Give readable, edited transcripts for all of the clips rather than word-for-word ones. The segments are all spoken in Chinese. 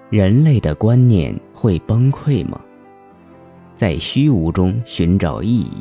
人类的观念会崩溃吗？在虚无中寻找意义。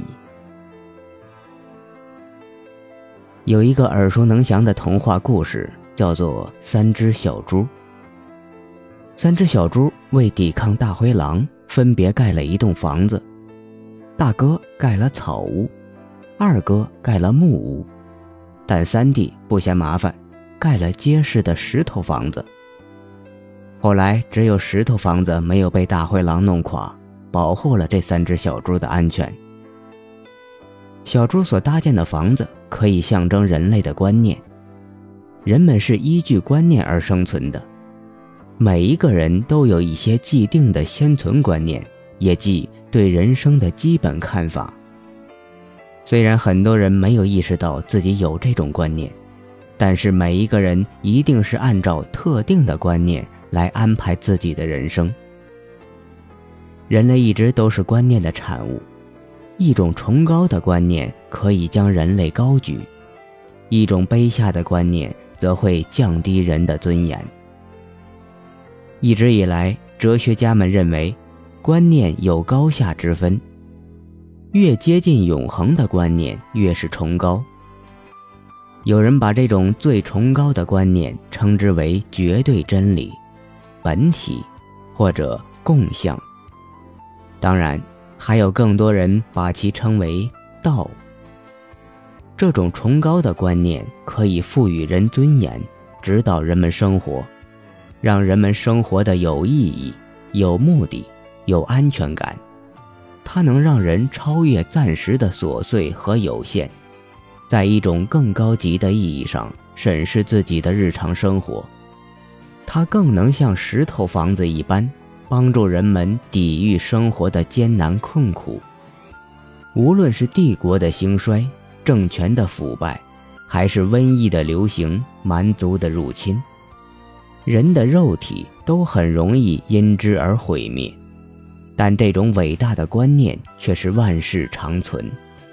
有一个耳熟能详的童话故事，叫做三只小猪。三只小猪为抵抗大灰狼，分别盖了一栋房子。大哥盖了草屋，二哥盖了木屋，但三弟不嫌麻烦，盖了结实的石头房子。后来只有石头房子没有被大灰狼弄垮，保护了这三只小猪的安全。小猪所搭建的房子可以象征人类的观念，人们是依据观念而生存的，每一个人都有一些既定的先存观念，也即对人生的基本看法。虽然很多人没有意识到自己有这种观念，但是每一个人一定是按照特定的观念来安排自己的人生。人类一直都是观念的产物，一种崇高的观念可以将人类高举，一种卑下的观念则会降低人的尊严。一直以来，哲学家们认为观念有高下之分，越接近永恒的观念越是崇高。有人把这种最崇高的观念称之为绝对真理、本体或者共相，当然还有更多人把其称为道。这种崇高的观念可以赋予人尊严，指导人们生活，让人们生活的有意义、有目的、有安全感。它能让人超越暂时的琐碎和有限，在一种更高级的意义上审视自己的日常生活。它更能像石头房子一般，帮助人们抵御生活的艰难困苦。无论是帝国的兴衰、政权的腐败，还是瘟疫的流行、蛮族的入侵，人的肉体都很容易因之而毁灭，但这种伟大的观念却是万世长存。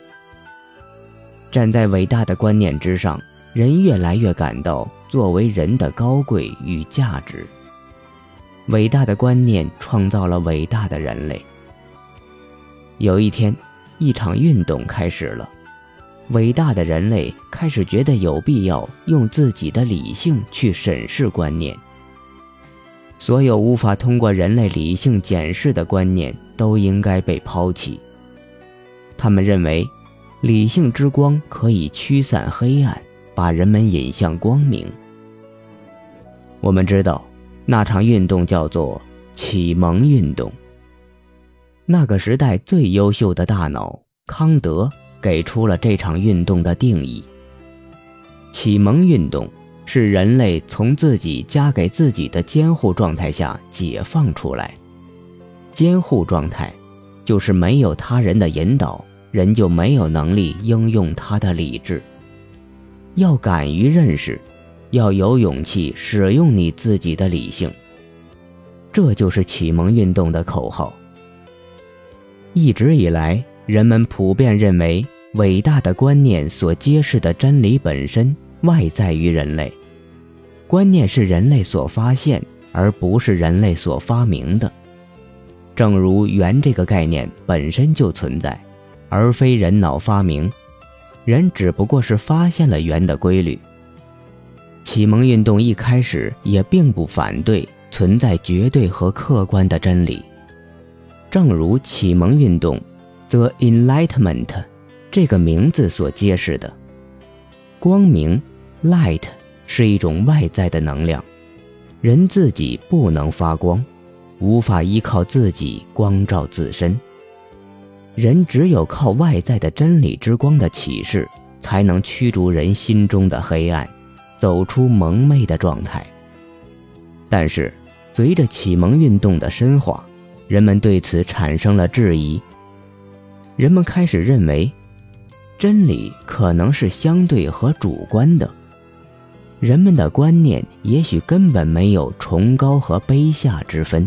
站在伟大的观念之上，人越来越感到作为人的高贵与价值。伟大的观念创造了伟大的人类。有一天，一场运动开始了，伟大的人类开始觉得有必要用自己的理性去审视观念。所有无法通过人类理性检视的观念都应该被抛弃。他们认为，理性之光可以驱散黑暗，把人们引向光明。我们知道，那场运动叫做启蒙运动。那个时代最优秀的大脑康德给出了这场运动的定义。启蒙运动是人类从自己加给自己的监护状态下解放出来。监护状态就是没有他人的引导，人就没有能力应用他的理智。要敢于认识，要有勇气使用你自己的理性，这就是启蒙运动的口号。一直以来，人们普遍认为伟大的观念所揭示的真理本身外在于人类，观念是人类所发现，而不是人类所发明的。正如缘这个概念本身就存在，而非人脑发明，人只不过是发现了缘的规律。启蒙运动一开始也并不反对存在绝对和客观的真理。正如启蒙运动 The Enlightenment 这个名字所揭示的，光明 Light 是一种外在的能量，人自己不能发光，无法依靠自己光照自身，人只有靠外在的真理之光的启示，才能驱逐人心中的黑暗，走出蒙昧的状态。但是随着启蒙运动的深化，人们对此产生了质疑。人们开始认为，真理可能是相对和主观的，人们的观念也许根本没有崇高和卑下之分。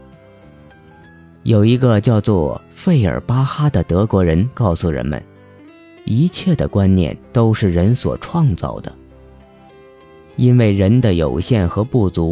有一个叫做费尔巴哈的德国人告诉人们，一切的观念都是人所创造的，因为人的有限和不足，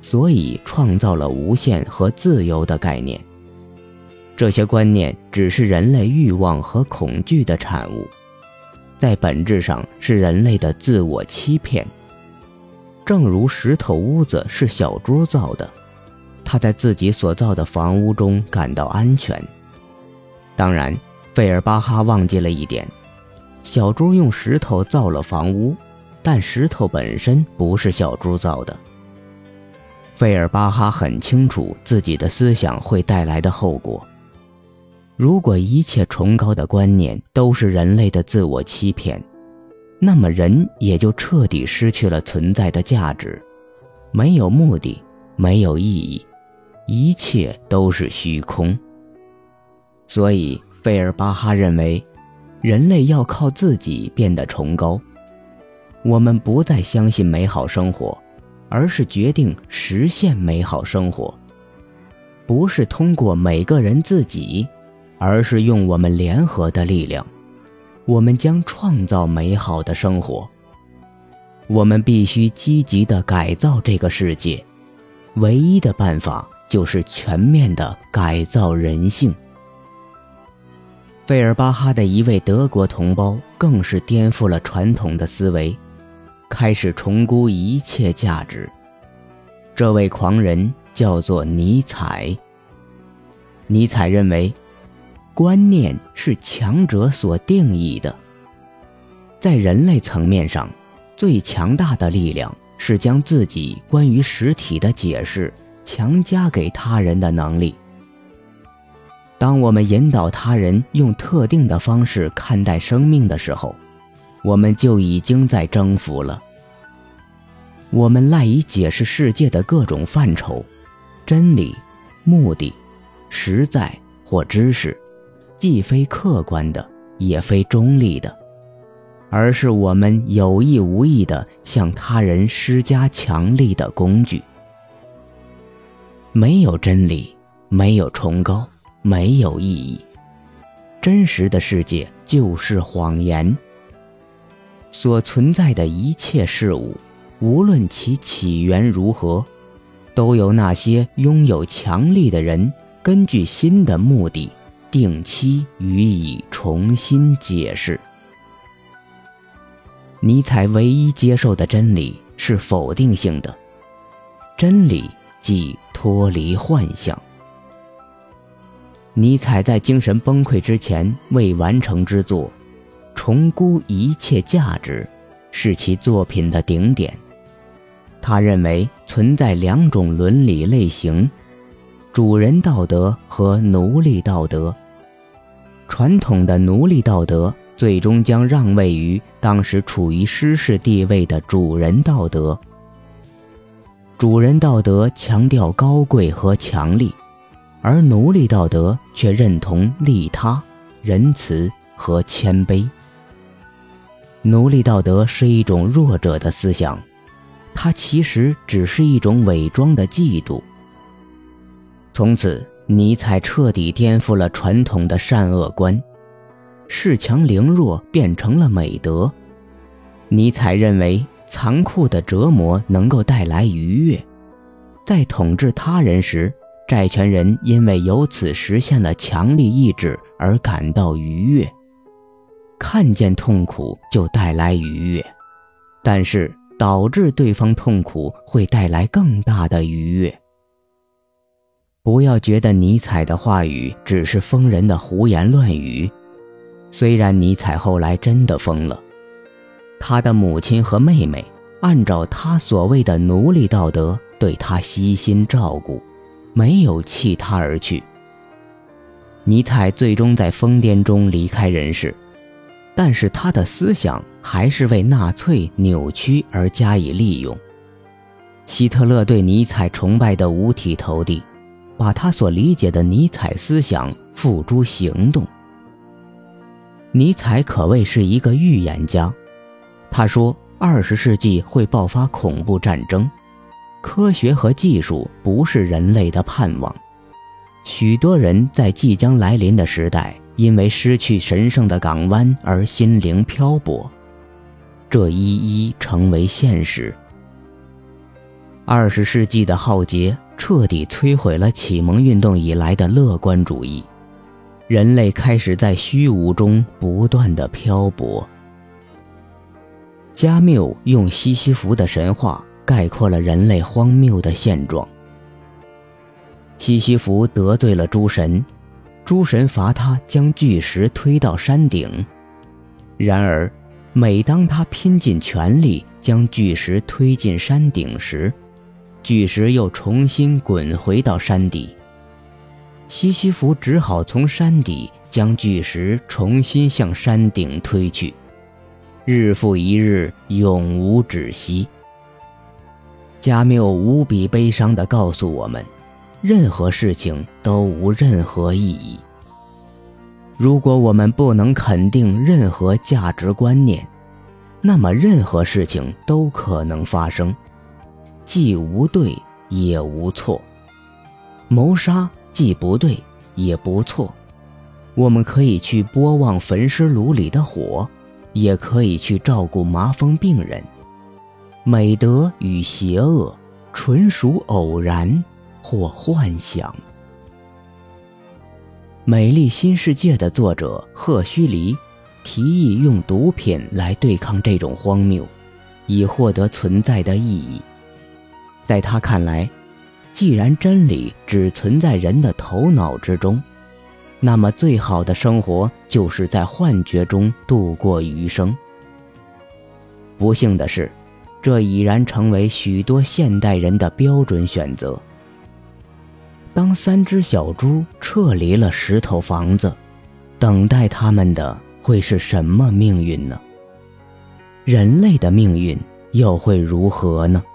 所以创造了无限和自由的概念。这些观念只是人类欲望和恐惧的产物，在本质上是人类的自我欺骗。正如石头屋子是小猪造的，他在自己所造的房屋中感到安全。当然，费尔巴哈忘记了一点，小猪用石头造了房屋，但石头本身不是小猪造的。费尔巴哈很清楚自己的思想会带来的后果。如果一切崇高的观念都是人类的自我欺骗，那么人也就彻底失去了存在的价值，没有目的，没有意义，一切都是虚空。所以费尔巴哈认为，人类要靠自己变得崇高。我们不再相信美好生活，而是决定实现美好生活。不是通过每个人自己，而是用我们联合的力量，我们将创造美好的生活。我们必须积极地改造这个世界，唯一的办法就是全面地改造人性。费尔巴哈的一位德国同胞更是颠覆了传统的思维，开始重估一切价值。这位狂人叫做尼采。尼采认为，观念是强者所定义的。在人类层面上，最强大的力量是将自己关于实体的解释强加给他人的能力。当我们引导他人用特定的方式看待生命的时候，我们就已经在征服了。我们赖以解释世界的各种范畴，真理、目的、实在或知识，既非客观的，也非中立的，而是我们有意无意地向他人施加强力的工具。没有真理，没有崇高，没有意义。真实的世界就是谎言。所存在的一切事物，无论其起源如何，都由那些拥有强力的人根据新的目的定期予以重新解释。尼采唯一接受的真理是否定性的，真理即脱离幻象。尼采在精神崩溃之前未完成之作《重估一切价值》是其作品的顶点。他认为存在两种伦理类型，主人道德和奴隶道德。传统的奴隶道德最终将让位于当时处于失势地位的主人道德。主人道德强调高贵和强力，而奴隶道德却认同利他、仁慈和谦卑。奴隶道德是一种弱者的思想，它其实只是一种伪装的嫉妒。从此，尼采彻底颠覆了传统的善恶观，恃强凌弱变成了美德。尼采认为残酷的折磨能够带来愉悦，在统治他人时，债权人因为由此实现了强力意志而感到愉悦。看见痛苦就带来愉悦，但是导致对方痛苦会带来更大的愉悦。不要觉得尼采的话语只是疯人的胡言乱语，虽然尼采后来真的疯了，他的母亲和妹妹按照他所谓的奴隶道德对他悉心照顾，没有弃他而去。尼采最终在疯癫中离开人世，但是他的思想还是为纳粹扭曲而加以利用。希特勒对尼采崇拜得五体投地，把他所理解的尼采思想付诸行动。尼采可谓是一个预言家，他说20世纪会爆发恐怖战争，科学和技术不是人类的盼望。许多人在即将来临的时代因为失去神圣的港湾而心灵漂泊，这一一成为现实。 20世纪的浩劫彻底摧毁了启蒙运动以来的乐观主义，人类开始在虚无中不断地漂泊。加缪用西西弗的神话概括了人类荒谬的现状。西西弗得罪了诸神，诸神罚他将巨石推到山顶。然而，每当他拼尽全力将巨石推进山顶时，巨石又重新滚回到山底。西西弗只好从山底将巨石重新向山顶推去，日复一日，永无止息。加缪无比悲伤地告诉我们，任何事情都无任何意义。如果我们不能肯定任何价值观念，那么任何事情都可能发生，既无对也无错。谋杀既不对也不错，我们可以去拨望焚尸炉里的火，也可以去照顾麻风病人。美德与邪恶纯属偶然或幻想。美丽新世界的作者赫胥黎提议用毒品来对抗这种荒谬，以获得存在的意义。在他看来，既然真理只存在人的头脑之中，那么最好的生活就是在幻觉中度过余生。不幸的是，这已然成为许多现代人的标准选择。当3只小猪撤离了石头房子，等待他们的会是什么命运呢？人类的命运又会如何呢？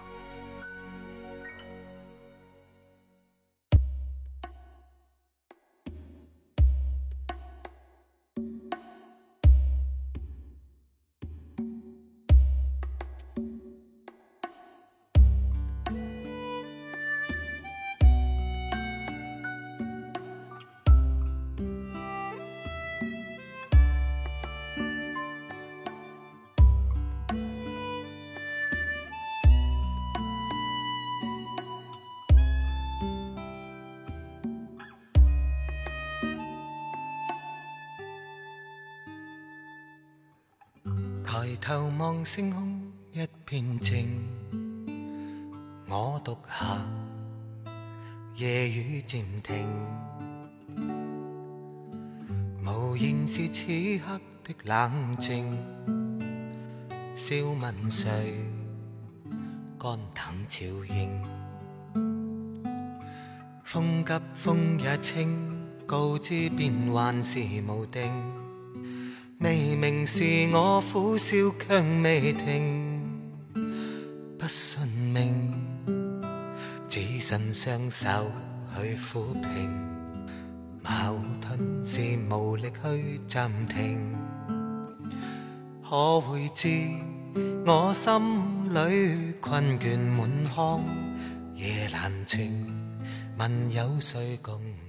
抬頭望星空一片靜，我獨行，夜雨漸停，無言是此刻的冷靜，笑問誰肝膽照應，風急風也清，告知變幻是無定，未明是我苦笑卻未停，不信命，只信雙手去撫平，矛盾是無力去暫停，可會知我心裏困倦滿腔，夜難靜，問有誰共